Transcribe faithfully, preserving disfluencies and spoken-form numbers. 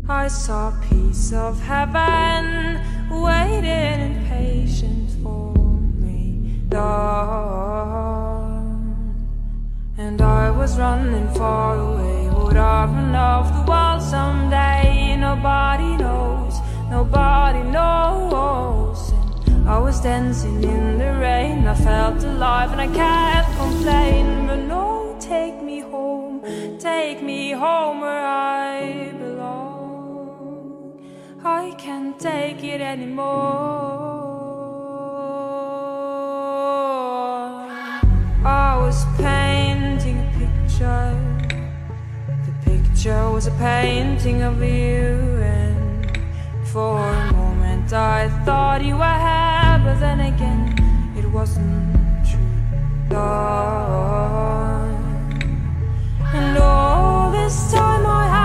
I saw a piece of heaven waiting impatient for me, dawn. And I was running far away. Would I run off the wall someday? Nobody knows, nobody knows. And I was dancing in the rain. I felt alive and I can't complain. But no, take me home, take me home where I belong. I can't take it anymore. I was painting a picture. The picture was a painting of you. And for a moment I thought you were here, but then again it wasn't true, darling. And all this time I